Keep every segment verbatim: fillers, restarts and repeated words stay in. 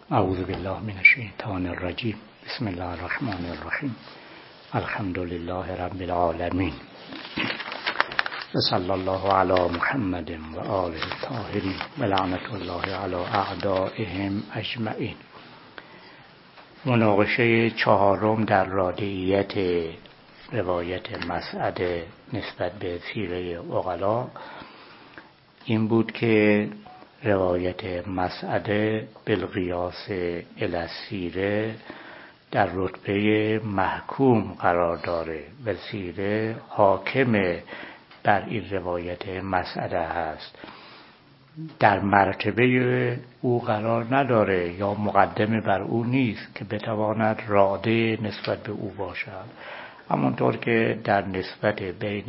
اعوذ بالله من الشیطان الرجیم. بسم الله الرحمن الرحیم. الحمد لله رب العالمین و صلی الله علی محمد و آله الطاهرین و لعنت الله علی اعدائهم اجمعین. مناقشه چهارم در رادعیت روایت مسعده نسبت به سیره عقلا این بود که روایت مسعده بالقیاس الی السیره در رتبه محکوم قرار داره و سیره حاکم بر این روایت مسعده هست، در مرتبه او قرار نداره یا مقدمه بر او نیست که بتواند راده نسبت به او باشد. همونطور که در نسبت بین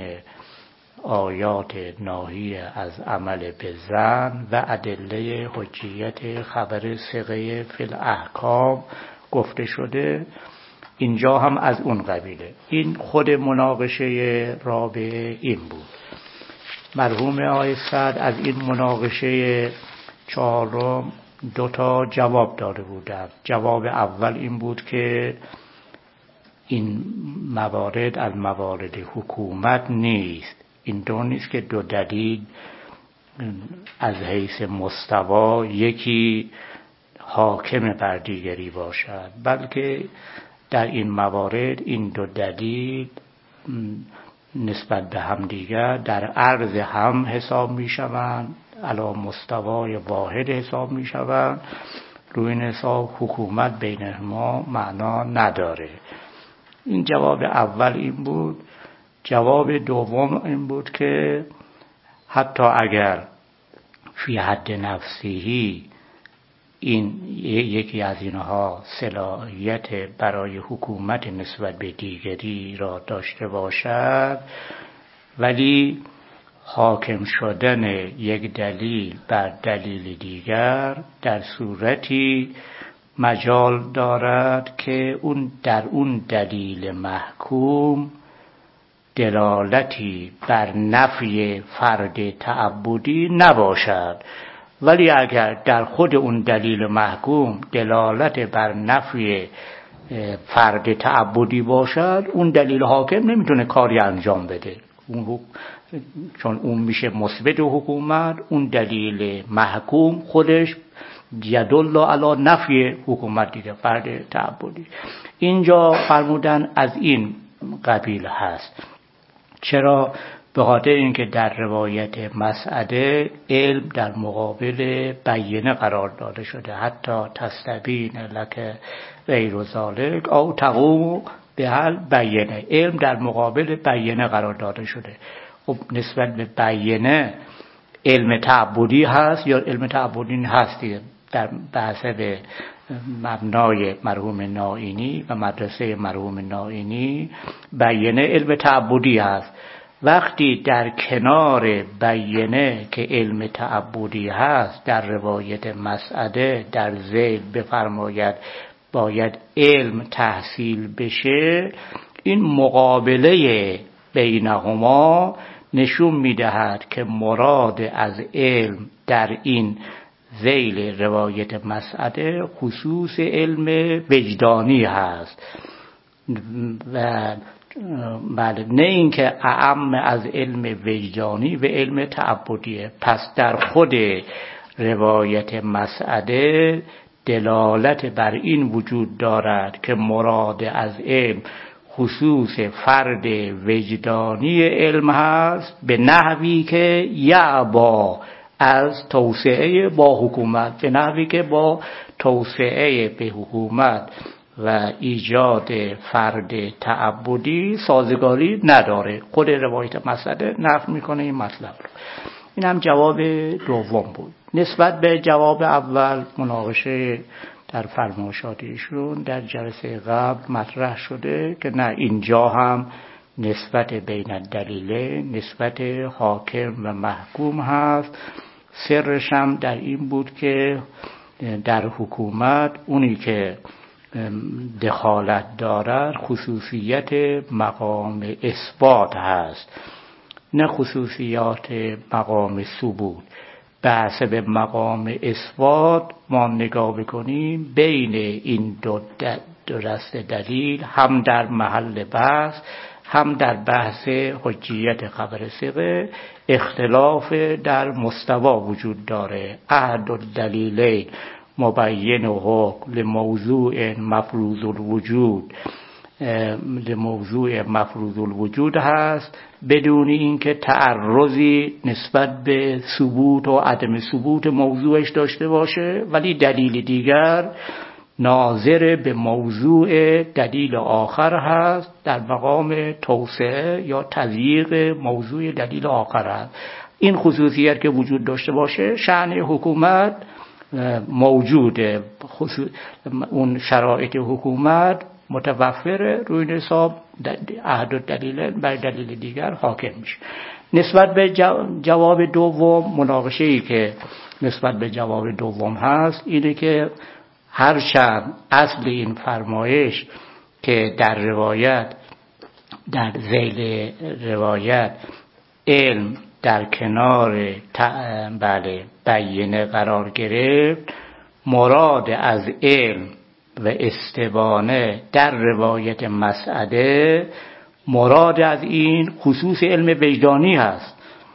آیات ناهی از عمل به ظن و ادله حجیت خبر ثقه فی الاحکام گفته شده، اینجا هم از اون قبیله. این خود مناقشه رابعه این بود. مرحوم آقای سعد از این مناقشه چهارم دو تا جواب داده بودند. جواب اول این بود که این موارد از موارد حکومت نیست. این دو نیست که دو دلیل از حیث مستوا یکی حاکم بر دیگری باشد، بلکه در این موارد این دو دلیل نسبت به هم دیگر در عرض هم حساب می شوند، علی مستوای واحد حساب می شوند. روی این حساب حکومت بین ما معنا نداره. این جواب اول این بود. جواب دوم این بود که حتی اگر فی حد نفسیهی این یکی از اینها صلاحیت برای حکومت نسبت به دیگری را داشته باشد، ولی حاکم شدن یک دلیل بر دلیل دیگر در صورتی مجال دارد که اون در اون دلیل محکوم دلالتی بر نفی فرد تعبدی نباشد، ولی اگر در خود اون دلیل محکوم دلالت بر نفی فرد تعبدی باشد، اون دلیل حاکم نمیتونه کاری انجام بده، اون چون اون میشه مثبت حکومت. اون دلیل محکوم خودش یدل علی نفی حکومت دیگه، فرد تعبدی. اینجا فرمودن از این قبیل هست. چرا؟ به خاطر اینکه در روایت مسعده علم در مقابل بیینه قرار داده شده، حتی تستبین لک غیر ذالک او تقوم بهل بیینه. علم در مقابل بیینه قرار داده شده. خب نسبت به بیینه علم تعبدی هست یا علم تعبدی هست دیگه. در بحث به مبنای مرحوم نائینی و مدرسه مرحوم نائینی بیینه علم تعبدی هست. وقتی در کنار بیینه که علم تعبدی هست در روایت مسعده در ذیل بفرماید باید علم تحصیل بشه، این مقابله بینهما نشون میدهد که مراد از علم در این ذیل روایت مسعده خصوص علم وجدانی هست و بله، نه اینکه اعم از علم وجدانی و علم تعبدیه. پس در خود روایت مسعده دلالت بر این وجود دارد که مراد از علم خصوص فرد وجدانی علم هست، به نحوی که یعبا از توسعه با حکومت، به نحوی که با توسعه به حکومت و ایجاد فرد تعبدی سازگاری نداره. خود روایت مسعده نفی میکنه این مطلب رو. این هم جواب دوم بود. نسبت به جواب اول مناقشه در فرمایشات ایشون در جلسه قبل مطرح شده که نه، اینجا هم نسبت بین دلیله نسبت حاکم و محکوم هست. سرش هم در این بود که در حکومت اونی که دخالت دارد خصوصیت مقام اثبات هست، نه خصوصیات مقام ثبوت. بحث به مقام اثبات ما نگاه بکنیم بین این دو, دو دست دلیل هم در محل بحث هم در بحث حجیت خبر ثقه اختلاف در مستوا وجود داره. احد الدلیلین مبین و حکم لموضوع مفروض الوجود لموضوع مفروض الوجود هست بدون اینکه تعرضی نسبت به ثبوت و عدم ثبوت موضوعش داشته باشه، ولی دلیل دیگر ناظر به موضوع دلیل آخر هست در مقام توسعه یا تضییق موضوع دلیل آخر هست. این خصوصیت که وجود داشته باشه شأن حکومت موجوده، اون شرایط حکومت متوفره، روی حساب احد الدلیل بر دلیل دیگر حاکم میشه. نسبت به جواب دوم، مناقشه‌ای که نسبت به جواب دوم هست اینه که هرچند اصل این فرمایش که در روایت در ذیل روایت علم در کنار بله بیینه قرار گرفت، مراد از علم و استبانه در روایت مسعده مراد از این خصوص علم وجدانی هست.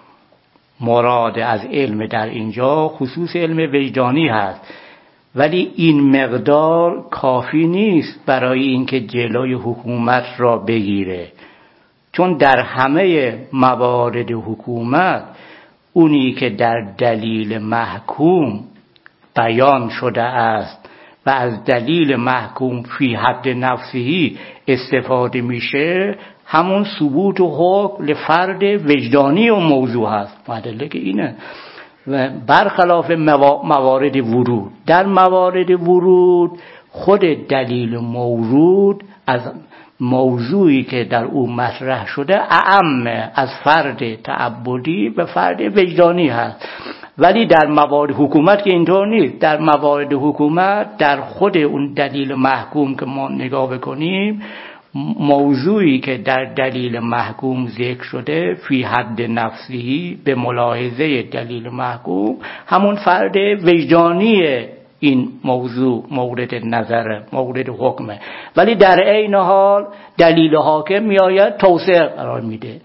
مراد از علم در اینجا خصوص علم وجدانی هست، ولی این مقدار کافی نیست برای اینکه جلوی حکومت را بگیره، چون در همه موارد حکومت اونی که در دلیل محکوم بیان شده است و از دلیل محکوم فی حد نفسهی استفاده میشه همون ثبوت و حکم لفرد وجدانی و موضوع هست. مدلل که اینه. و برخلاف موارد ورود، در موارد ورود خود دلیل مورود از موضوعی که در او مطرح شده اعم از فرد تعبدی به فرد وجدانی هست، ولی در موارد حکومت که اینطور نیست. در موارد حکومت در خود اون دلیل محکوم که ما نگاه بکنیم، موضوعی که در دلیل محکوم ذکر شده فی حد نفسی به ملاحظه دلیل محکوم همون فرد وجدانی این موضوع مورد نظر مورد حکمه، ولی در عین حال دلیل حاکم میآید توسعه قرار میده.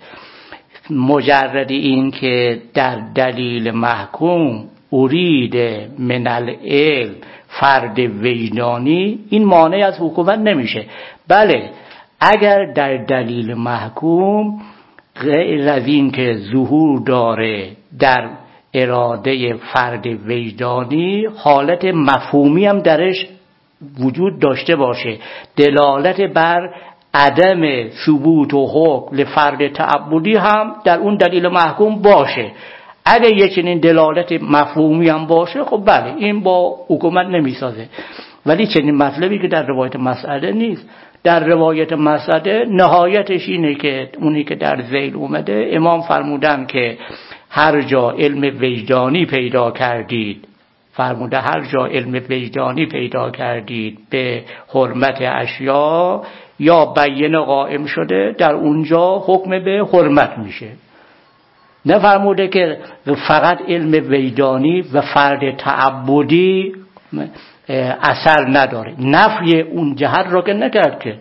مجرد این که در دلیل محکوم ارید من العلم فرد وجدانی، این مانع از حکومت نمیشه. بله اگر در دلیل محکوم غیر از این که ظهور داره در اراده فرد وجدانی حالت مفهومی هم درش وجود داشته باشه، دلالت بر عدم ثبوت و حکم لفرد تعبدی هم در اون دلیل محکوم باشه، اگه یه چنین دلالت مفهومی هم باشه خب بله این با حکومت نمیسازه. ولی چنین مطلبی که در روایت مسعده نیست. در روایت مسعده نهایتش اینه که اونی که در ذیل اومده امام فرمودن که هر جا علم وجدانی پیدا کردید، فرموده هر جا علم وجدانی پیدا کردید به حرمت اشیا یا بیان قائم شده در اونجا حکم به حرمت میشه. نه فرموده که فقط علم وجدانی و فرد تعبدی اثر نداره، نفی اون جهت را که نکرد، که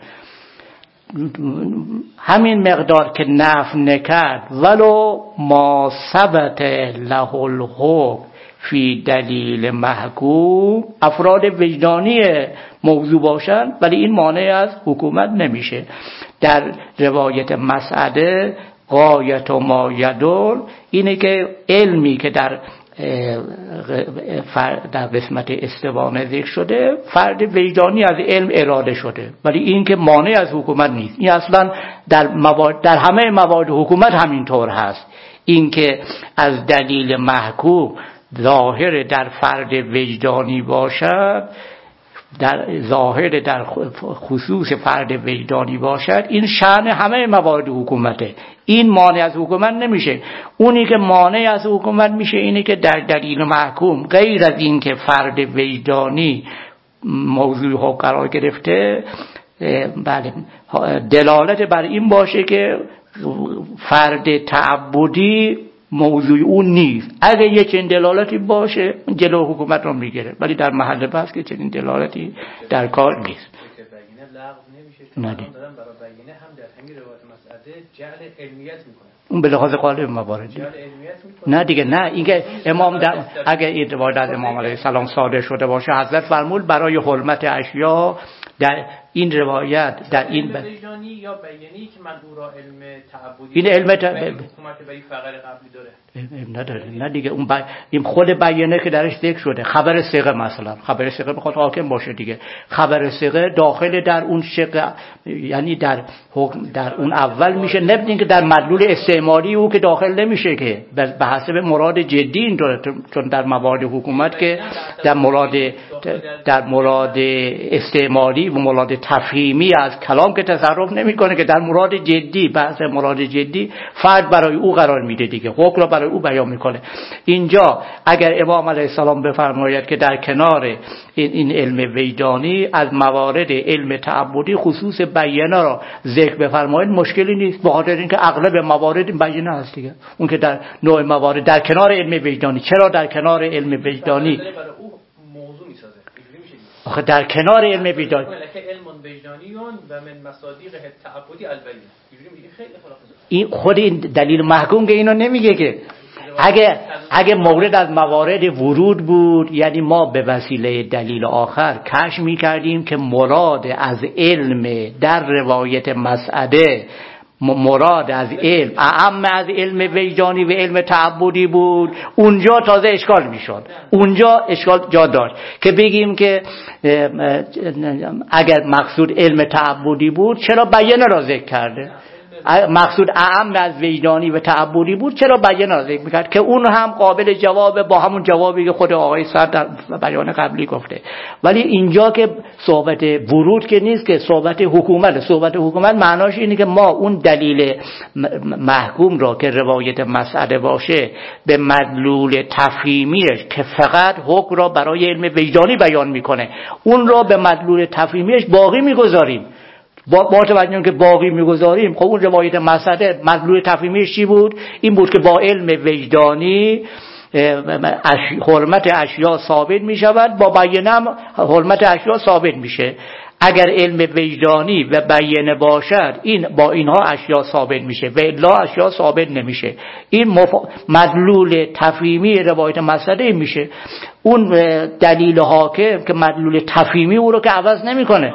همین مقدار که نفی نکرد ولو ما ثبت له الحکم فی دلیل محکوم افراد وجدانی موضوع باشند، ولی این مانع از حکومت نمیشه. در روایت مسعده غایت ما یدل اینه که علمی که در در قسمت استبانه ذکر شده فرد وجدانی از علم اراده شده، ولی این که مانع از حکومت نیست. این اصلا در, موارد در همه موارد حکومت همینطور هست. این که از دلیل محکوم ظاهر در فرد وجدانی باشد، در ظاهر در خصوص فرد وجدانی باشد، این شأن همه موارد حکومته، این مانع از حکومت نمیشه. اونی که مانع از حکومت میشه اینه که در دلیل محکوم غیر از این که فرد وجدانی موضوع ها قرار گرفته، بله دلالت بر این باشه که فرد تعبدی موضوع اون نیست. اگه یه چنین دلالتی باشه جلو حکومت رو میگیره، ولی در محل بحث که چنین دلالتی در کار نیست. نه دادن برای بیانه هم در همین روایت مسئله جعل علمیت میکنه. اون به لحاظ قالب مواردی نه دیگه. نه اینکه امام در اگه این روایت از امام علیه السلام صادر شده باشه حضرت فرمود برای حرمت اشیا در این روایت در این علم وجدانی یا بیانه‌ای که من او را علم تعبدی این علم ت... حکومت به این فقر قبلی داره نداره. نه دیگه اون ب... این خود بیانه که درش ذکر شده خبر ثقه، مثلا خبر ثقه بخواد حاکم باشه دیگه، خبر ثقه داخل در اون شق، یعنی در حکم در اون اول میشه، نبینید که در مدلول استعماری او که داخل نمیشه که به حسب مراد جدی این داره، چون در موارد حکومت که در مراد در مراد استعماری و مراد تفهیمی از کلام که تصرف نمیکنه، که در مراد جدی بحث مراد جدی فرد برای او قرار میده دیگه، حکم را برای او بیان میکنه. اینجا اگر امام علیه السلام بفرماید که در کنار این, این علم وجدانی از موارد علم تعبدی خصوص بیانه را ذکر بفرماید مشکلی نیست، به خاطر اینکه اغلب موارد بیانه هست دیگه. اون که در نوع موارد در کنار علم وجدانی، چرا در کنار علم وجدانی آخه در کنار علم وجدانی علم وجدانیون و من مصادیق تعبدی البیان، این خود این دلیل محکوم که اینو نمیگه که اگه اگه مورد از موارد ورود بود، یعنی ما به وسیله دلیل آخر کشف می‌کردیم که مراد از علم در روایت مسعده مراد از علم اعم از علم وجدانی و علم تعبدی بود، اونجا تازه اشکال میشد، اونجا اشکال جا داشت که بگیم که اگر مقصود علم تعبدی بود چرا بیانه را ذکر کرده، مقصود اعم از وجدانی و تعبدی بود چرا بیانه را ذکر میکرد، که اون هم قابل جواب با همون جوابی که خود آقای صدر در بیان قبلی گفته. ولی اینجا که صحبت ورود که نیست، که صحبت حکومت. صحبت حکومت معناش اینه که ما اون دلیل محکوم را که روایت مسعده باشه به مدلول تفهیمیش که فقط حکم را برای علم وجدانی بیان میکنه، اون را به مدلول تفهیمیش باقی میگذاریم. با با توجه که باقی میگذاریم، خب اون روایت مسعده مدلول تفهیمیش چی بود؟ این بود که با علم وجدانی حرمت اشیا ثابت میشود، با بیانه هم حرمت اشیا ثابت میشه. اگر علم وجدانی و بیانه باشد این با اینها اشیا ثابت میشه و الا اشیا ثابت نمیشه. این مف... مدلول تفهیمی روایت مسعده میشه. اون دلیل حاکم که مدلول تفهیمی او رو که عوض نمیکنه،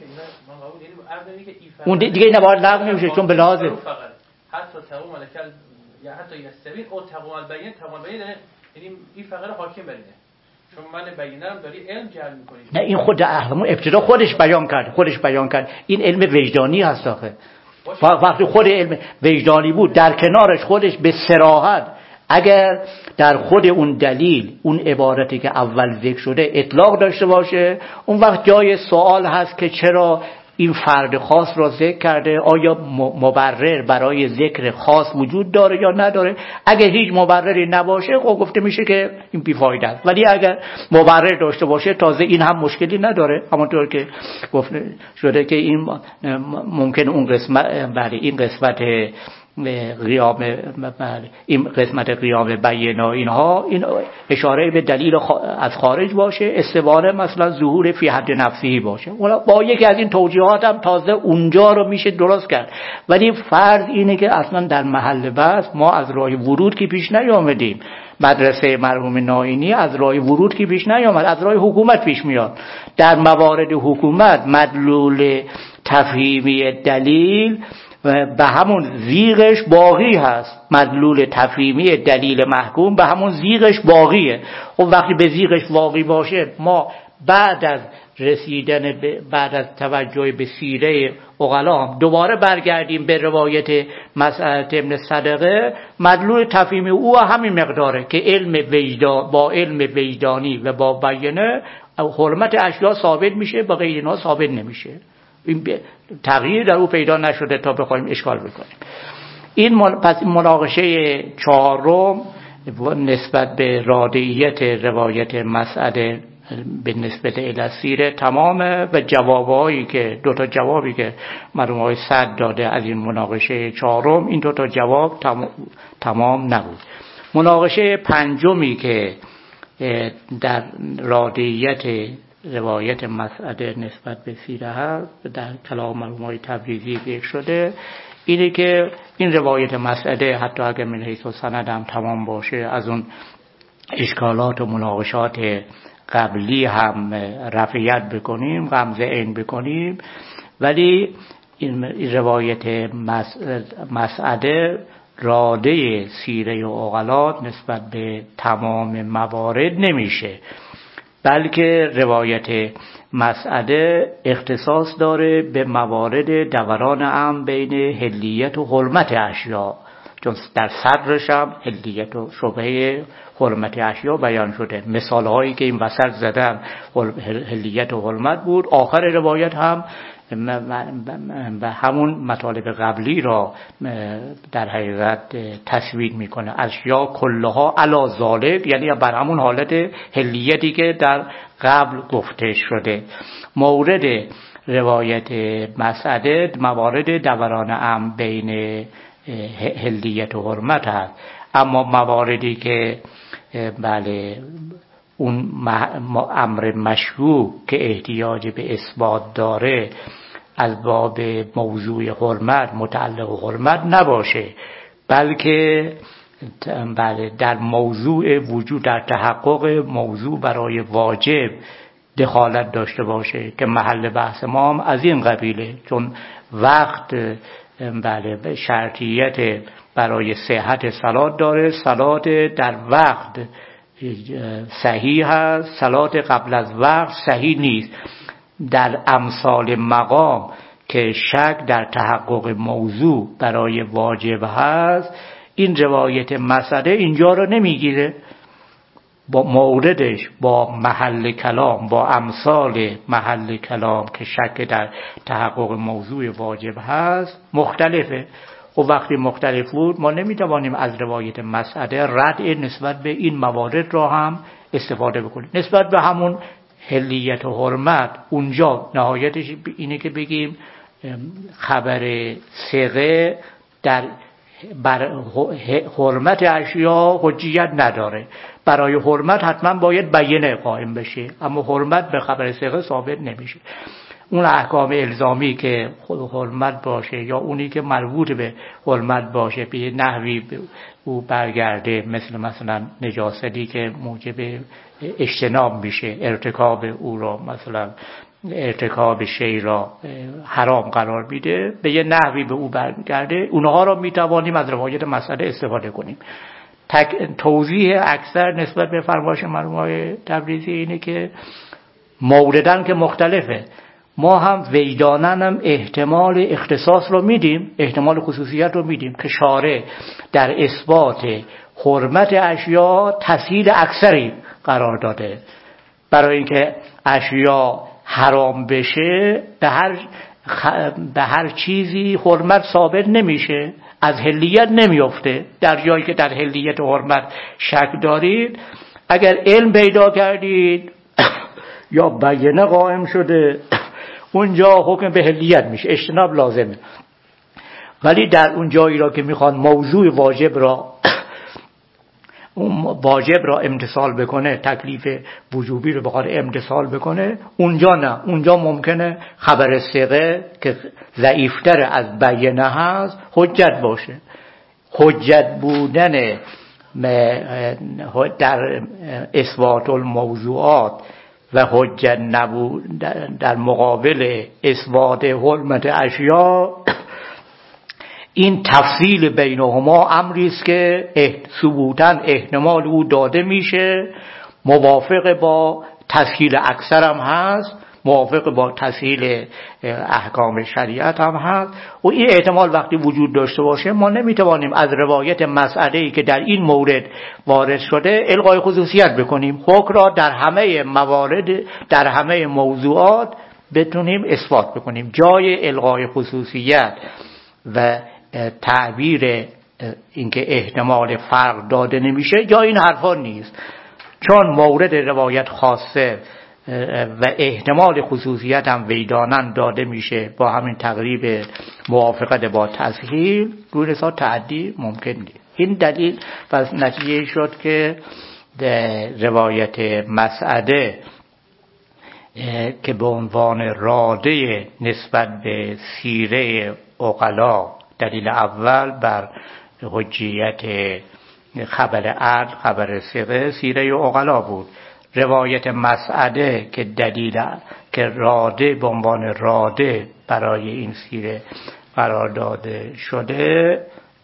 اون دیگه این باید لغو نمیشه، چون به لحاظ حتی تقوم الکل یا حتی یستوین او تقوم البین تقوم البین، یعنی این فقره حاکم برینه، چون من بیانه رو داری علم جعل میکنی. نه این خود احلامون ابتدا خودش بیان کرد خودش بیان کرد این علم وجدانی هست. آخه وقتی خود علم وجدانی بود در کنارش خودش به صراحت اگر در خود اون دلیل اون عبارتی که اول ذکر شده اطلاق داشته باشه، اون وقت جای سوال هست که چرا این فرد خاص را ذکر کرده، آیا مبرر برای ذکر خاص وجود داره یا نداره. اگه هیچ مبرری نباشه خب گفته میشه که این بیفایده است، ولی اگر مبرر داشته باشه تازه این هم مشکلی نداره، همونطور که گفته شده که این ممکن اون قسمت بله این قسمت قیام این قسمت قیام بیانه اینها این اشاره به دلیل از خارج باشه، استواره مثلا ظهور فی حد نفسی باشه. با یکی از این توجیهات هم تازه اونجا رو میشه درست کرد. ولی فرض اینه که اصلا در محل بحث ما از راه ورود که پیش نیامدیم. مدرسه مرحوم نائینی از راه ورود که پیش نیامد، از راه حکومت پیش میاد. در موارد حکومت مدلول تفهیمی دلیل به همون زیغش باقی هست، مدلول تفهیمی دلیل محکوم به همون زیغش باقیه. خب وقتی به زیغش باقی باشه ما بعد از رسیدن بعد از توجه به سیره عقلا دوباره برگردیم به روایت مسعده ابن صدقه، مدلول تفهیمی او همین مقداره که علم وجدان با علم وجدانی و با بیانه حرمت اشیا ثابت میشه، با غیر اینا ثابت نمیشه. این تغییر در او پیدا نشده تا بخوایم اشکال بکنیم. این پس مناقشه چهارم نسبت به رادعیت روایت مسعده به نسبت الاسیره تمامه و جوابایی که دو تا جوابی که مرحوم آقای صدر داده از این مناقشه چهارم، این دو تا جواب تمام, تمام نبود. مناقشه پنجمی که در رادیت روایت مسعده نسبت به سیره هست در کلام مرحوم آقای تبریزی ذکر شده، اینه که این روایت مسعده حتی اگر من حیث سند هم تمام باشه از اون اشکالات و مناقشات قبلی هم رفعیت بکنیم، غمزه عین بکنیم، ولی این روایت مسعده راده سیره و عقلات نسبت به تمام موارد نمیشه، بلکه روایت مسعده اختصاص داره به موارد دوران هم بین حلیت و حرمت اشیاء، چون در صدرش هم حلیت و شبهه حرمت اشیاء بیان شده. مثال هایی که این وسط زدم حلیت و حرمت بود. آخر روایت هم و همون مطالب قبلی را در حقیقت تسوید میکنه. اشیاء کلها علی ذالک، یعنی بر همون حالت حلیتی که در قبل گفته شده. مورد روایت مسعده موارد دوران ام بین حلیت و حرمت هست، اما مواردی که بله اون امر مشروع که احتیاج به اثبات داره از باب موضوع حرمت متعلق حرمت نباشه، بلکه بله در موضوع وجود در تحقق موضوع برای واجب دخالت داشته باشه که محل بحث ما هم از این قبیله، چون وقت بله شرطیت برای صحت صلات داره. صلات در وقت صحیح هست، صلات قبل از وقت صحیح نیست. در امثال مقام که شک در تحقق موضوع برای واجب هست، این روایت مسعده اینجا رو نمیگیره، با موردش با محل کلام با امثال محل کلام که شک در تحقق موضوع واجب هست مختلفه. و وقتی مختلف بود ما نمیتوانیم از روایت مسعده رد نسبت به این موارد را هم استفاده بکنیم. نسبت به همون حلیت و حرمت اونجا نهایتش اینه که بگیم خبر ثقه در بر حرمت اشیاء حجیت نداره. برای حرمت حتما باید بیانه قائم بشه، اما حرمت به خبر ثقه ثابت نمیشه. اون احکام الزامی که خود حرمت باشه یا اونی که مربوط به حرمت باشه به نحوی او برگرده، مثل مثلا نجاستی که موجب اجتناب میشه، ارتکاب او را مثلا ارتکاب شی را حرام قرار میده، به یه نحوی به او برگرده، اونها را میتوانیم از روایت مسئله استفاده کنیم. توضیح اکثر نسبت به فرمایش مرحوم آقای تبریزی اینه که موردن که مختلفه، ما هم ویدانن هم احتمال اختصاص رو میدیم، احتمال خصوصیت رو میدیم که شارع در اثبات حرمت اشیاء تسهیل اکثری قرار داده. برای اینکه اشیاء حرام بشه به هر خ... به هر چیزی حرمت ثابت نمیشه، از حلیت نمیفته. در جایی که در حلیت و حرمت شک دارید، اگر علم پیدا کردید یا بیانه قائم شده، اونجا حکم به حلیت میشه، اجتناب لازمه. ولی در اون جایی را که میخوان موضوع واجب را واجب را امتثال بکنه، تکلیف وجوبی رو بخواد امتثال بکنه، اونجا نه، اونجا ممکنه خبر ثقه که ضعیفتر از بیانه هست حجت باشه. حجت بودن در اثبات الموضوعات و حجت نبود در مقابل اثبات حرمت اشیاء، این تفصیل بینهما امری است که ثبوتاً احتمال او داده میشه، موافق با تسهیل اکثر هم هست، موافق با تسهیل احکام شریعت هم هست. و این احتمال وقتی وجود داشته باشه، ما نمیتوانیم از روایت مسئله‌ای که در این مورد وارد شده الغای خصوصیت بکنیم، حکم را در همه موارد در همه موضوعات بتونیم اثبات بکنیم. جای الغای خصوصیت و تعبیر اینکه احتمال فرق داده نمیشه جای این حرفا نیست. چون مورد روایت خاصه و احتمال خصوصیت هم ویدانن داده میشه با همین تقریب موافقت با تسهیل، روی حساب تعدی ممکن نیست. این دلیل پس نتیجه شد که روایت مسعده که به عنوان راده نسبت به سیره عقلا، دلیل اول بر حجیت خبر عدل، خبر ثقه، سیره عقلا بود. روایت مسعده که دلیل که راده به عنوان راده برای این سیره قرار داده شده،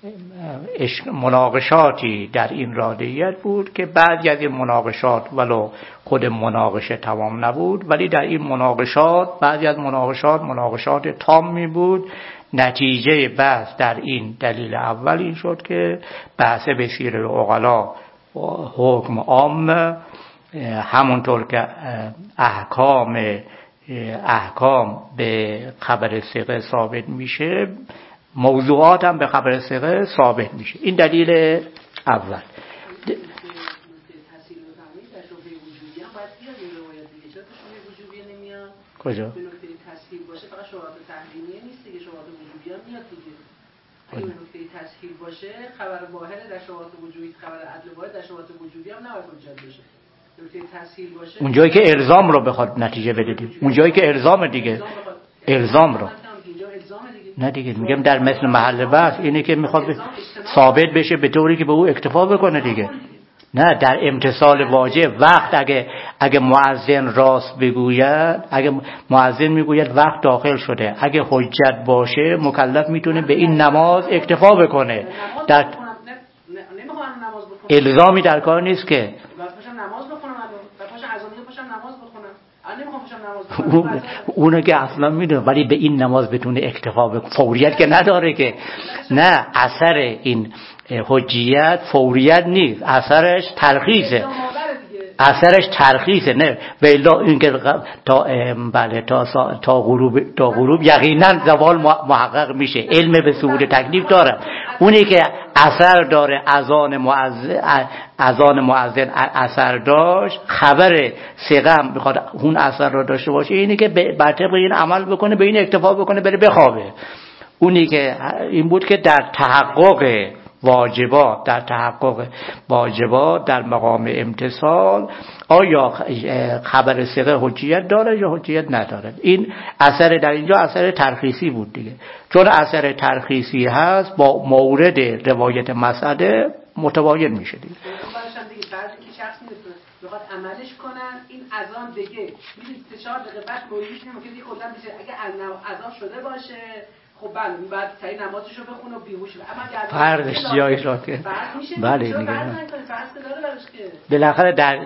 مناقشاتی در این رادیت بود که بعضی از این مناقشات ولو خود مناقشه تمام نبود، ولی در این مناقشات بعضی از مناقشات مناقشات تامی بود. نتیجه بحث در این دلیل اول این شد که بحث به سیره عقلا حکم عام، همونطور که احکام احکام به خبر ثقه ثابت میشه، موضوعات هم به خبر ثقه ثابت میشه. این دلیل اول. کجا؟ به نکته تسهیل باشه فقط شواهد تحریمیه نیست دیگه، شواهد وجوبی هم میاد دیگه. اگه به نکته تسهیل باشه، خبر واحد در شواهد وجوبی، خبر عدل واحد در شواهد وجوبی هم نباید حجت بشه. نکته تسهیل باشه اونجایی که الزام رو بخواد نتیجه بده دیگه. اونجایی که الزام دیگه الزام رو نه دیگه، میگم در مثل محل بحث اینه که میخواد ثابت بشه به طوری که به او اکتفا بکنه دیگه. نه در امتصال واجب وقت اگه اگه مؤذن راست بگوید، اگه مؤذن میگوید وقت داخل شده، اگه حجت باشه مکلف میتونه به این نماز اکتفا بکنه. در الزامی در کار نیست که نماز بخونم، پاشم اذان پاشم نماز بخونم، الان نمیخوام پاشم نماز بخونم. اونو که اصلا میدونه، ولی به این نماز بتونه اکتفا بکنه. فوریت که نداره که. نه، اثر این حجیت فوریت نیست، اثرش ترخیصه. اثرش ترخیصه. نه ویلا این که تا بله تا تا غروب تا غروب یقینا زوال محقق میشه. علم به ثبوت تکلیف داره. اونی که اثر داره، اذان مؤذن اذان مؤذن اثر داشت، خبر ثقه میخواد اون اثر رو داشته باشه، اینی که بر طبق این عمل بکنه، به این اکتفا بکنه، بره بخوابه. اونی که این بود که در تحقق واجبات در تحقق واجبات در مقام امتصال آیا خبر ثقه حجیت داره یا حجیت نداره. این اثر در اینجا اثر ترخیصی بود دیگه. چون اثر ترخیصی هست با مورد روایت مسعده متباین میشه دیگه. بعضی که شخص میخواد عملش کنن، این اذان دیگه میدید سه چهار دقیقه بعد موریش نمیشه که کلا میشه اگه اذان شده باشه خب بله بعد تایی نمازشو بخونه و بیهوش بشه. اما اگه فردش جایی را که بله دیگه بالاخره در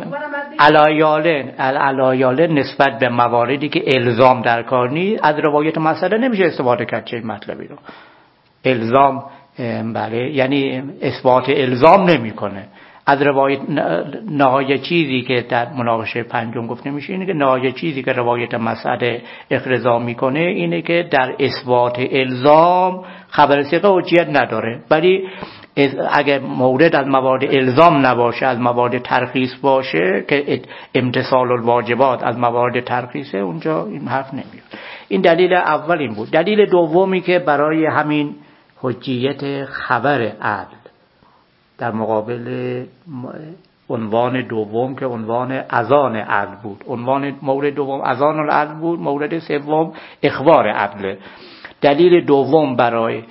علایالن علایالن نسبت به مواردی که الزام در کار نیست از روایت مسئله نمیشه استفاده کرد. چه مطلبی رو الزام بله یعنی اثبات الزام نمیکنه. از روایت نهایت چیزی که در مناقشه پنجم گفته میشه اینه که نهایت چیزی که روایت مسعده اخرزا میکنه اینه که در اثبات الزام خبر ثقه حجیت نداره، ولی اگر مورد از موارد الزام نباشه، از موارد ترخیص باشه که امتثال الواجبات از موارد ترخیصه، اونجا این حرف نمیاد. این دلیل اول این بود. دلیل دومی که برای همین حجیت خبر عدل در مقابل عنوان دوم که عنوان اذان عدل بود، عنوان مورد دوم اذان العدل بود، مورد سوم اخبار عدل. دلیل دوم برای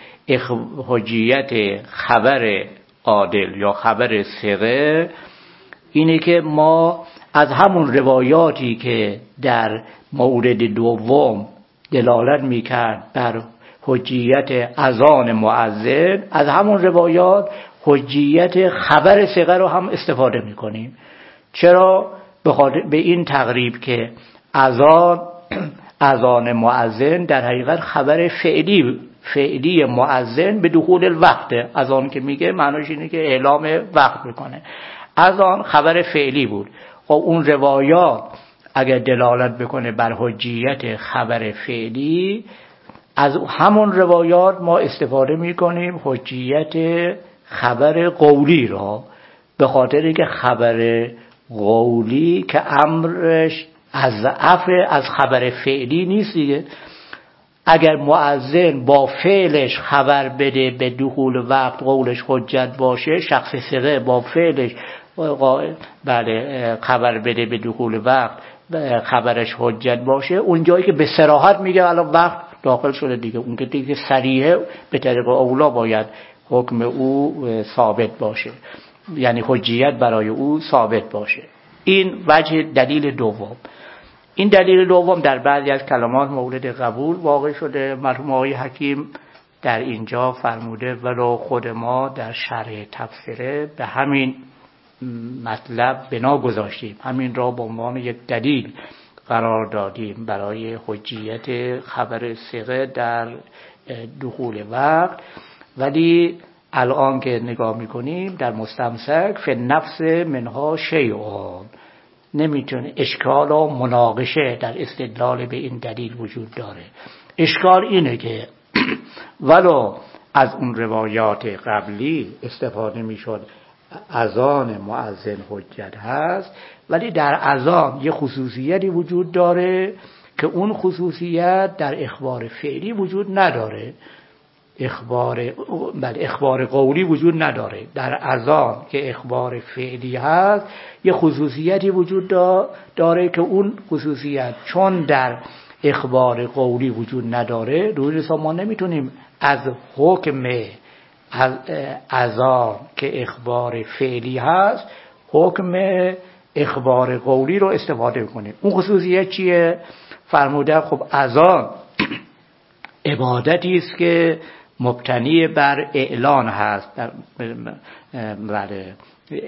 حجیت خبر عادل یا خبر ثقه اینه که ما از همون روایاتی که در مورد دوم دلالت میکرد بر حجیت اذان مؤذن، از همون روایات حجیت خبر ثقه رو هم استفاده میکنیم. چرا؟ به این تقریب که اذان اذان مؤذن در حقیقت خبر فعلی فعلی مؤذن به دخول الوقت. اذان که میگه معناش اینه که اعلام وقت میکنه. اذان خبر فعلی بود. خب اون روایات اگر دلالت بکنه بر حجیت خبر فعلی، از همون روایات ما استفاده میکنیم حجیت خبر قولی را، به خاطر که خبر قولی که امرش از عفو از خبر فعلی نیست دیگه. اگر مؤذن با فعلش خبر بده به دخول وقت قولش حجت باشه، شخص ثقه با فعلش بله خبر بده به دخول وقت خبرش حجت باشه، اون جایی که به صراحت میگه الان وقت داخل شده دیگه، اون که دیگه صریحه به طریق اولا باید حکم او ثابت باشه، یعنی حجیت برای او ثابت باشه. این وجه دلیل دوم. این دلیل دوم در بعضی از کلمات مورد قبول واقع شده. مرحوم آقای حکیم در اینجا فرموده ولو خود ما در شرح تفسیره به همین مطلب بنا گذاشتیم، همین را به عنوان یک دلیل قرار دادیم برای حجیت خبر ثقه در دخول وقت. ولی الان که نگاه میکنیم در مستمسک فی نفس منها شیئون، نمیتونه اشکال و مناقشه در استدلال به این دلیل وجود داره. اشکال اینه که ولو از اون روایات قبلی استفاده میشد اذان مؤذن حجت هست، ولی در اذان یه خصوصیتی وجود داره که اون خصوصیت در اخبار فعلی وجود نداره. اخبار بله اخبار قولی وجود نداره. در اذان که اخبار فعلی هست یه خصوصیتی وجود داره که اون خصوصیت چون در اخبار قولی وجود نداره، روی حساب ما نمیتونیم از حکم اذان که اخبار فعلی هست حکم اخبار قولی رو استفاده کنیم. اون خصوصیت چیه؟ فرموده خب اذان عبادتی است که مبتنی بر اعلان هست. بله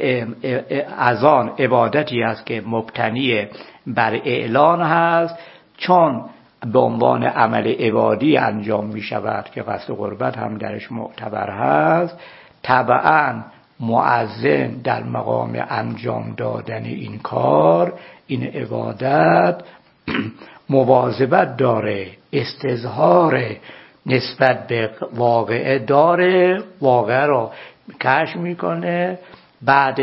اذان عبادتی است که مبتنی بر اعلان هست، چون به عنوان عمل عبادی انجام می شود که قصد قربت هم درش معتبر هست. طبعا مؤذن در مقام انجام دادن این کار، این عبادت مواظبت داره، استظهار نسبت به واقعه داره، واقعه رو کشف میکنه، بعد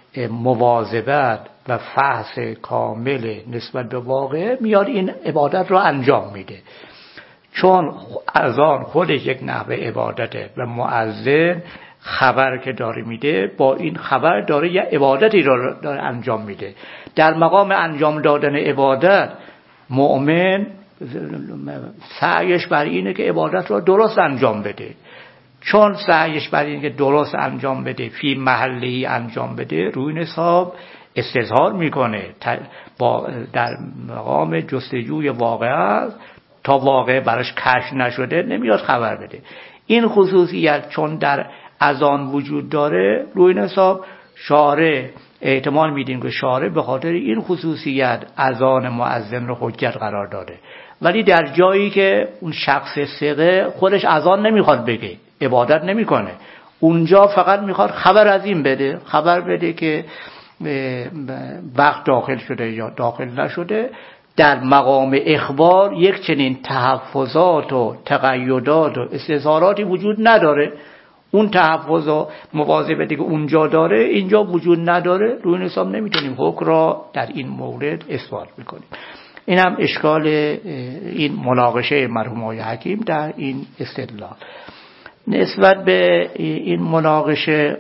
مواظبت و فحص کامل نسبت به واقعه میاد این عبادت رو انجام میده. چون اذان خودش یک نحوه عبادته و مؤذن خبر که داره میده با این خبر داره یه عبادتی رو داره انجام میده. در مقام انجام دادن عبادت مؤمن سعیش بر اینه که عبادت رو درست انجام بده. چون سعیش بر اینه که درست انجام بده، فی محلی انجام بده، روی حساب استظهار میکنه با در مقام جستجوی واقعه تا واقع براش کشف نشده نمیاد خبر بده. این خصوصیت چون در اذان وجود داره، روی حساب شارع احتمال میدیم که شارع به خاطر این خصوصیت اذان مؤذن رو حجت قرار داده. ولی در جایی که اون شخص ثقه خودش اذان نمیخواد بگه، عبادت نمیکنه، اونجا فقط میخواد خبر از این بده، خبر بده که وقت داخل شده یا داخل نشده، در مقام اخبار یک چنین تحفظات و تقیدات و استظهاراتی وجود نداره. اون تحفظ و مواظبتی که اونجا داره اینجا وجود نداره، روی حساب نمیتونیم حکم را در این مورد اثبات بکنیم. این هم اشکال این مناقشه مرحوم آقای حکیم در این استدلال. نسبت به این مناقشه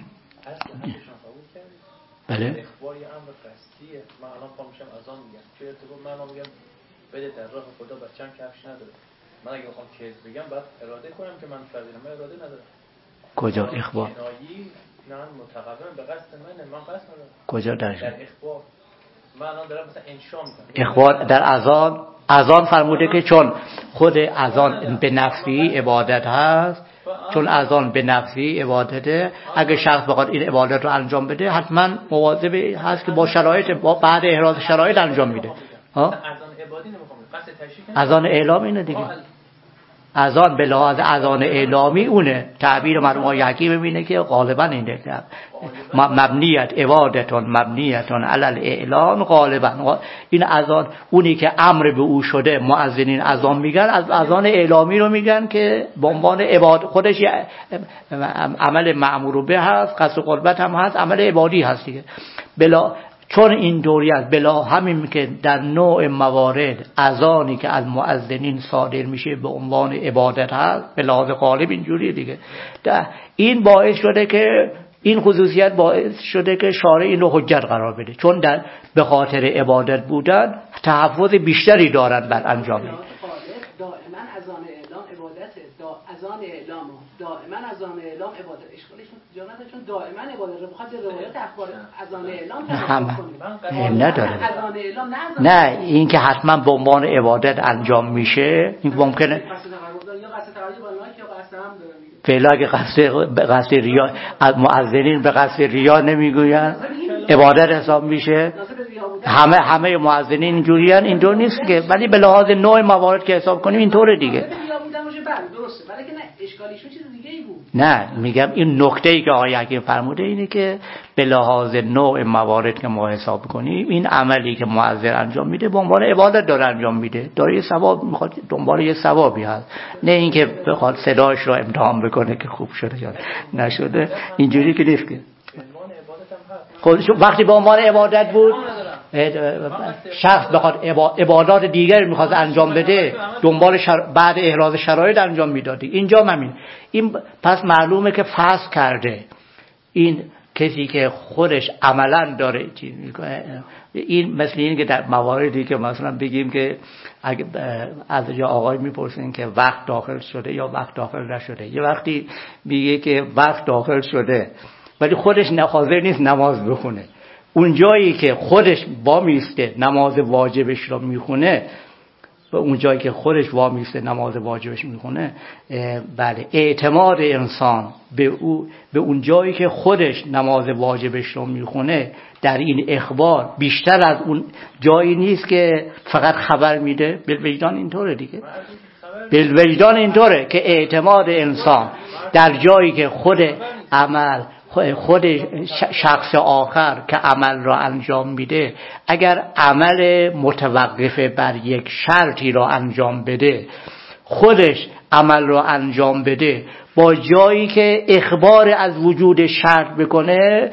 بله اخباری امر قصدیه. من الان پا میشم اذان میگم چه ارتباط من میگم بده در راه خدا بچم کفش نداره، من اگه بخوام کیز بگم بعد اراده کنم که من فردینم، من اراده ندارم. کجا اخبار؟ کنایی نه متقابلا به قصد منه، من قصد ندارم. کجا در در اخبار من الان دارم مثلا انشا میکنم. اخبار در اذان اذان فرموده که چون خود اذان به نفسی عبادت هست، چون اذان به نفسی عبادته، اگه شخص بخواد این عبادت رو انجام بده حتما مواظب هست که با شرایط با بعد احراز شرایط انجام میده. ها اذان عبادی نمیخوام، قصد تشریک اذان اعلام اینه دیگه. اذان به لحاظ اذان اعلامی اونه. تعبیر مرحوم آقای حکیم اینه که غالبا اینه مبنیت عبادتون مبنیتون علی الاعلان غالبا. این اذان اونی که امر به او شده مؤذنین اذان میگن، از اذان اعلامی رو میگن که به عنوان عبادت خودش عمل مأمور به هست، قصد قربت هم هست، عمل عبادی هست دیگه. بلا چون این دوری است، بلا همین که در نوع موارد اذانی که از مؤذنین صادر میشه به عنوان عبادت هست، به لحاظ غالب اینجوریه دیگه. این باعث شده که این خصوصیت باعث شده که شارع این رو حجت قرار بده، چون در به خاطر عبادت بودن تحفظ بیشتری دارن بر انجام. دائما اذان اعلام عبادته، دا اذان اعلام دائما اذان اعلام عبادت. اشکالشون جا نداره، چون دائما عبادت بخاطر روایت اخبار اذان اعلام هم نداره. اذان اعلام نه، نه این که حتما به عنوان عبادت انجام میشه، این ممکنه یا قصد تقریب با ناک یا قصد هم داره. فعلا که قصد قصد ریا، مؤذنین به قصد ریا نمیگوین، عبادت حساب میشه. همه همه مؤذنین اینجوریان، اینطور نیست که، ولی به لحاظ نوع موارد که حساب کنیم اینطوره دیگه. درسته، ولی که نه اشکالیشون چیز دیگه ای بود. نه میگم این نکته ای که آقای حکیم فرموده اینه که به لحاظ نوع موارد که ما حساب کنیم، این عملی که مؤذن انجام میده به عنوان عبادت داره انجام میده، داره یه ثواب میخواد، دنبال یه ثوابی هست، نه اینکه بخواد صداش رو امتحان بکنه که خوب شده یا نشده. اینجوری که نیست که خودش وقتی به عنوان عبادت بود، شخص بخواد عبادات دیگر میخواد انجام بده، دنبال شر... بعد احراز شرایط انجام میدادی. اینجا همین. این پس معلومه که فاسد کرده. این کسی که خودش عملا داره این مثل این که در مواردی که مثلا بگیم که اگه از جا آقای میپرسین که وقت داخل شده یا وقت داخل نشده، یه وقتی میگه که وقت داخل شده ولی خودش حاضر نیست نماز بخونه، اون جایی که خودش وامیسته نماز واجبش رو میخونه، و اون جایی که خودش وامیسته نماز واجبش میخونه، بله اعتماد انسان به او به اون جایی که خودش نماز واجبش رو میخونه در این اخبار بیشتر از اون جایی نیست که فقط خبر میده. بالوجدان اینطوره دیگه، بالوجدان اینطوره که اعتماد انسان در جایی که خود عمل خود شخص آخر که عمل را انجام میده، اگر عمل متوقف بر یک شرطی را انجام بده، خودش عمل را انجام بده، با جایی که اخبار از وجود شرط بکنه،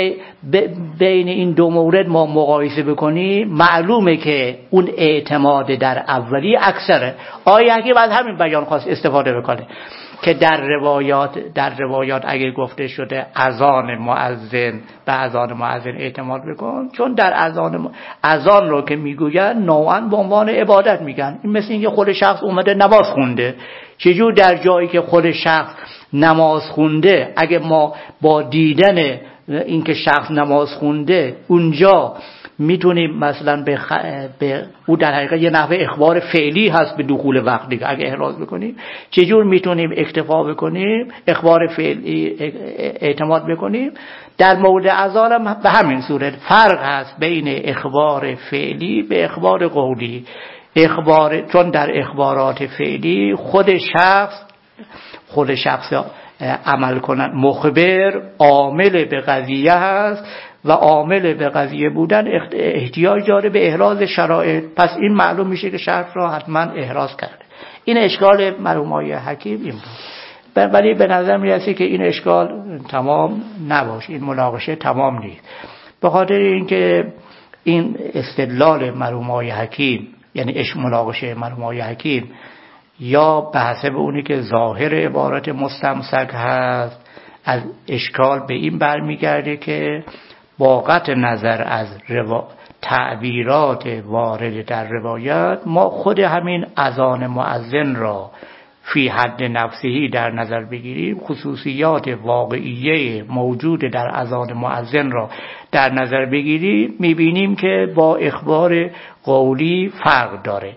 بین این دو مورد ما مقایسه بکنیم، معلومه که اون اعتماد در اولی اکثره. آیه حکیم از همین بیان خواست استفاده بکنه که در روایات در روایات اگه گفته شده اذان مؤذن به اذان مؤذن اعتماد بکن، چون در اذان اذان رو که میگوین نوعاً به عنوان عبادت میگن. این مثل اینکه خود شخص اومده نماز خونده. چجور در جایی که خود شخص نماز خونده، اگه ما با دیدن اینکه شخص نماز خونده اونجا میتونیم مثلا به, خ... به او در حقیقت یه نحوه اخبار فعلی هست به دخول وقت دیگه، اگه احراز بکنیم چجور میتونیم اکتفا بکنیم، اخبار فعلی اعتماد بکنیم. در مورد اذان هم به همین صورت فرق هست بین اخبار فعلی به اخبار قولی. اخبار چون در اخبارات فعلی خود شخص خود شخص عمل کنن مخبر عامل به قضیه هست و عامل به قضیه بودن احتیاج داره به احراز شرایط، پس این معلوم میشه که شرط را حتما احراز کرده. این اشکال مرحوم آقای حکیم این بود، ولی به نظر میرسه که این اشکال تمام نباشه، این مناقشه تمام نیست، به خاطر اینکه این استدلال مرحوم آقای حکیم، یعنی اش مناقشه مرحوم آقای حکیم، یا به حسب اونی که ظاهر عبارت مستمسک هست، از اشکال به این برمیگرده که با قطع نظر از روا... تعبیرات وارد در روایت، ما خود همین اذان مؤذن را فی حد نفسهی در نظر بگیریم، خصوصیات واقعیه موجود در اذان مؤذن را در نظر بگیریم، میبینیم که با اخبار قولی فرق داره.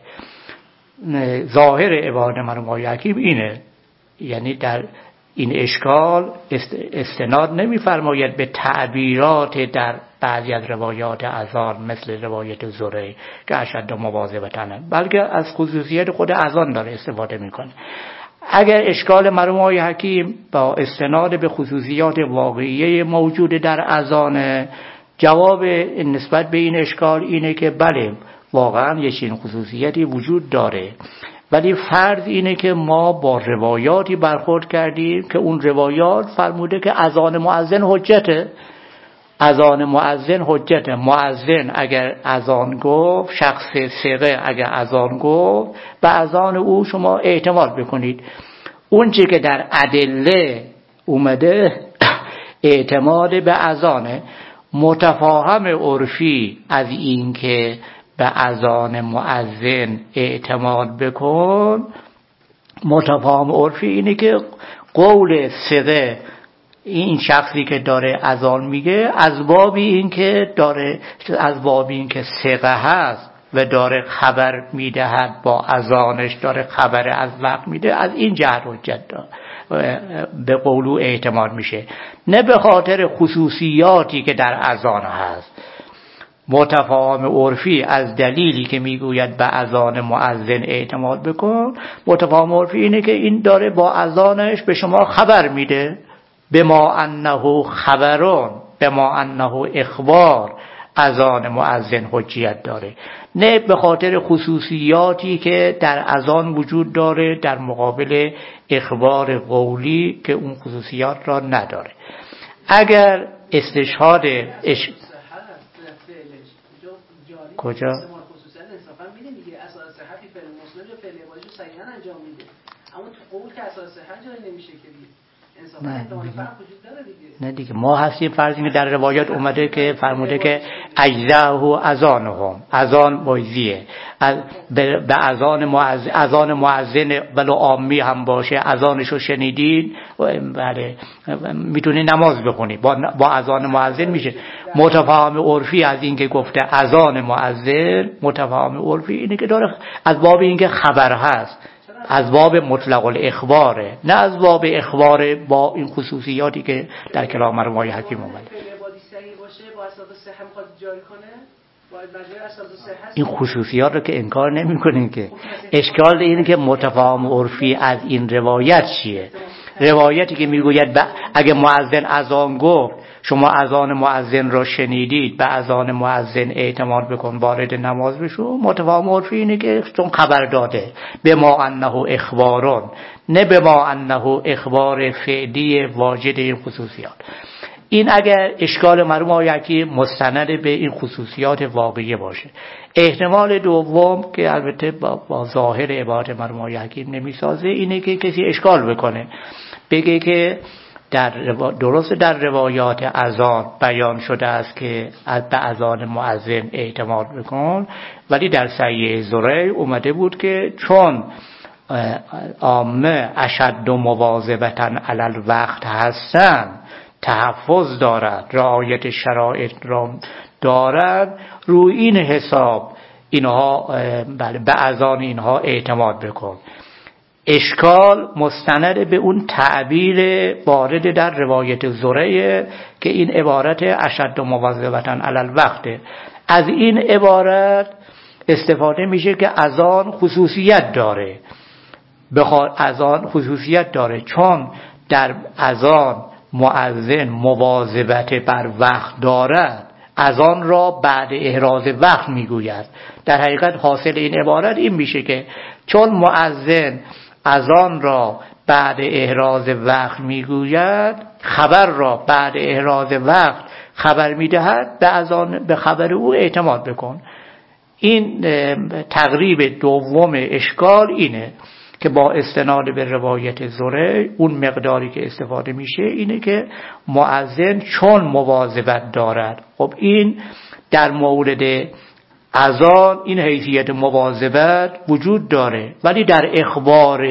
ظاهر عبارت مرحوم آقای حکیم اینه، یعنی در این اشکال استناد نمی‌فرماید به تعبیرات در بعضی از روایات اذان مثل روایت زهری که اشد مواظبتن، بلکه از خصوصیت خود اذان داره استفاده میکنه. اگر اشکال مرحوم آقای حکیم با استناد به خصوصیات واقعیه موجود در اذان، جواب نسبت به این اشکال اینه که بله واقعا یه چنین خصوصیتی وجود داره، ولی فرض اینه که ما با روایاتی برخورد کردیم که اون روایات فرموده که اذان مؤذن حجته. اذان مؤذن حجت. مؤذن اگر اذان گفت، شخص ثقه اگر اذان گفت، به اذان او شما اعتماد بکنید. اون چی که در ادله اومده اعتماد به اذانه. متفاهم عرفی از این که به اذان مؤذن اعتماد بکن، متفاهم عرفی اینه که قول ثقه، این شخصی که داره اذان میگه، از باب این که داره از باب این که ثقه هست و داره خبر میدهد، با اذانش داره خبر از وقت میده، از این جهت حجت داره، به قولو اعتماد میشه، نه به خاطر خصوصیاتی که در اذان هست. متفاهم عرفی از دلیلی که میگوید به اذان مؤذن اعتماد بکن، متفاهم عرفی اینه که این داره با اذانش به شما خبر میده، به ما انه خبرون، به ما انه اخبار، اذان مؤذن حجیت داره، نه به خاطر خصوصیاتی که در اذان وجود داره در مقابل اخبار قولی که اون خصوصیات را نداره. اگر استشهاد اش... کجا؟ نه نه دیگه ما هستیم فرض اینکه در روایات اومده که فرموده که اجزاه اذانهم، اذان بایزیه، به اذان مؤذن، اذان مؤذن ولو عامی هم باشه، اذانشو شنیدین بله میتونی نماز بخونی با با اذان مؤذن میشه. متفاهم عرفی از این که گفته اذان مؤذن، متفاهم عرفی اینه که داره از باب این که خبر هست، از باب مطلق الاخباره، نه از باب اخبار با این خصوصیاتی که در کلام مرحوم حکیم اومده. این خصوصیات رو که انکار نمی کنین که. اشکال اینه که متفاهم عرفی از این روایت چیه؟ روایتی که میگوید اگه مؤذن اذان گفت شما اذان مؤذن را شنیدید، به اذان مؤذن اعتماد بکن، وارد نماز بشو، متفاهم عرفی اینه که چون خبر داده به ما انه اخبارون، نه به ما انه اخبار فعلی واجد این خصوصیات. این اگر اشکال مرحوم آقای حکیم مستند به این خصوصیات واقعی باشه. احتمال دوم که البته با, با ظاهر عبارت مرحوم آقای حکیم نمیسازه اینه که کسی اشکال بکنه بگه که در درست در روایات اذان بیان شده است که به اذان مؤذن اعتماد بکن، ولی در صحیح زرعی اومده بود که چون عامه اشد و مواظبتاً علی الوقت هستن، تحفظ دارد، رعایت شرایط را دارد، روی این حساب اینها به اذان اینها اعتماد بکن. اشکال مستند به اون تعبیر وارد در روایت زرعه که این عبارت اشد و مواظبتاً علی الوقت، از این عبارت استفاده میشه که اذان خصوصیت داره، بخواد اذان خصوصیت داره چون در اذان مؤذن مواظبت بر وقت دارد، اذان را بعد احراز وقت میگوید. در حقیقت حاصل این عبارت این میشه که چون مؤذن اذان را بعد احراز وقت میگوید، خبر را بعد احراز وقت خبر میدهد، به اذان به خبر او اعتماد بکن. این تقریب دوم اشکال اینه که با استناد به روایت زرعی اون مقداری که استفاده میشه اینه که مؤذن چون مواظبت دارد. خب این در مورد اذان این حیثیت مواظبت وجود داره، ولی در اخبار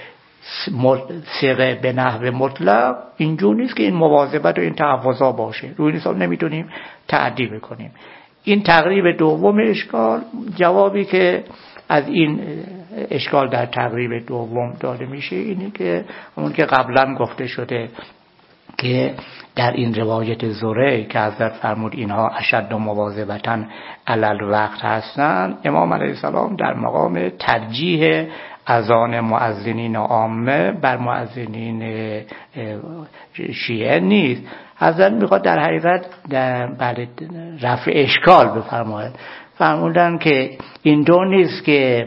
ثقه به نحو مطلق اینجور نیست که این مواظبت و این تحفظا باشه، روی این حساب نمیتونیم تعدی بکنیم. این تقریب دوم اشکال. جوابی که از این اشکال در تقریب دوم داده میشه اینه که اون که قبلا گفته شده که در این روایت زرعی که حضرت فرمود اینها اشد و مواظبتاً علی الوقت هستند، امام علیه السلام در مقام ترجیح اذان مؤذنین عامه بر مؤذنین شیعه نیست. حضرت میخواد در حقیقت در بعد رفع اشکال بفرماید. فرمودن که این دو نیست که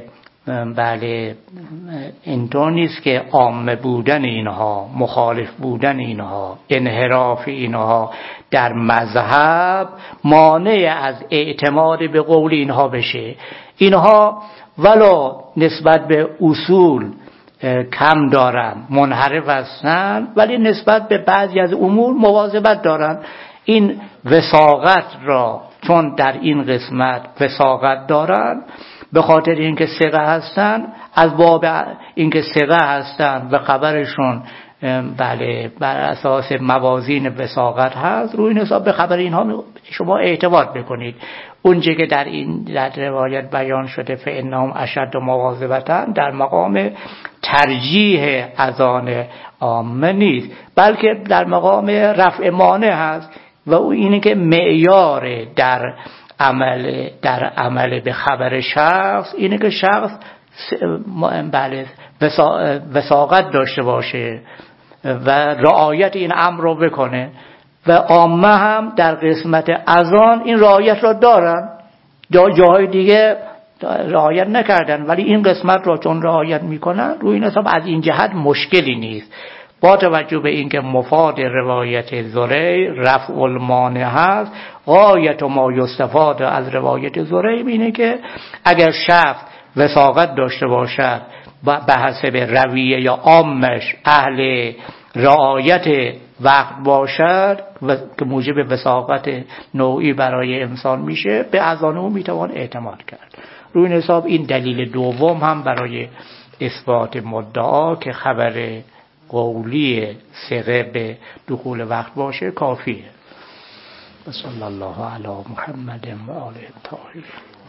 بله اینطور نیست که عامه بودن اینها، مخالف بودن اینها، انحراف اینها در مذهب مانع از اعتماد به قول اینها بشه. اینها ولو نسبت به اصول کم دارن، منحرف هستن، ولی نسبت به بعضی از امور مواظبت دارن. این وثاقت را چون در این قسمت وثاقت دارن، به خاطر اینکه ثقه هستن، از باب اینکه ثقه هستن و خبرشون بله بر اساس موازین وثاقت هست، روی این حساب به خبر اینها شما اعتماد بکنید. اونچه که در این در روایت بیان شده فإنهم اشد مواظبة در مقام ترجیح اذان عامه نیست، بلکه در مقام رفع مانع هست و او اینه که معیار در عمل در عمل به خبر شخص اینه که شخص بله وثاقت داشته باشه و رعایت این امر رو بکنه و عامه هم در قسمت اذان این رعایت را دارن، جا جاهای دیگه رعایت نکردن، ولی این قسمت را چون رعایت میکنن، روی این حساب از این جهت مشکلی نیست. با توجه به اینکه مفاد روایت زری رفع المانع هست، غایت ما یستفاد از روایت زری اینه که اگر شخص وثاقت داشته باشد به حسب رویه یا عامش اهل رعایت وقت باشد و که موجب وثاقت نوعی برای انسان میشه، به اذان او میتوان اعتماد کرد. روی این حساب این دلیل دوم هم برای اثبات مدعا که خبر قولی ثقه به دخول وقت باشه کافیه. صلی الله علی محمد و آله الطاهرین.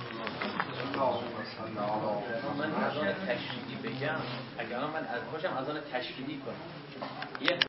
من اذان تشریعی بگم، اگر من از باشم اذان تشریعی کنم